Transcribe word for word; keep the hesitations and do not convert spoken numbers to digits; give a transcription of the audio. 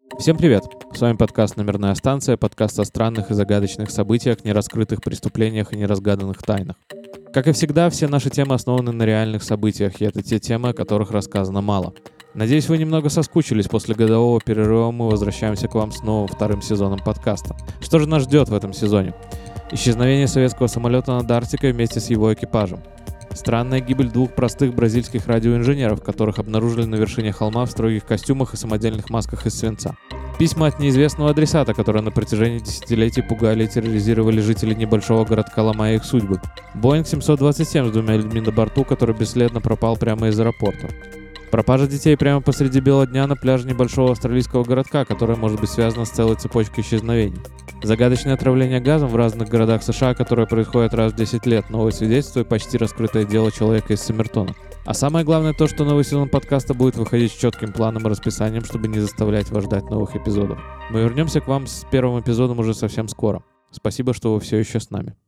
Всем привет! С вами подкаст «Номерная станция», подкаст о странных и загадочных событиях, нераскрытых преступлениях и неразгаданных тайнах. Как и всегда, все наши темы основаны на реальных событиях, и это те темы, о которых рассказано мало. Надеюсь, вы немного соскучились. После годового перерыва мы возвращаемся к вам с новым вторым сезоном подкаста. Что же нас ждет в этом сезоне? Исчезновение советского самолета над Арктикой вместе с его экипажем. Странная гибель двух простых бразильских радиоинженеров, которых обнаружили на вершине холма в строгих костюмах и самодельных масках из свинца. Письма от неизвестного адресата, которые на протяжении десятилетий пугали и терроризировали жителей небольшого городка, ломая их судьбы. Боинг семьсот двадцать семь с двумя людьми на борту, который бесследно пропал прямо из аэропорта. Пропажа детей прямо посреди бела дня на пляже небольшого австралийского городка, которая может быть связана с целой цепочкой исчезновений. Загадочное отравление газом в разных городах США, которое происходит раз в десять лет, новое свидетельство и почти раскрытое дело человека из Сомертона. А самое главное то, что новый сезон подкаста будет выходить с четким планом и расписанием, чтобы не заставлять вас ждать новых эпизодов. Мы вернемся к вам с первым эпизодом уже совсем скоро. Спасибо, что вы все еще с нами.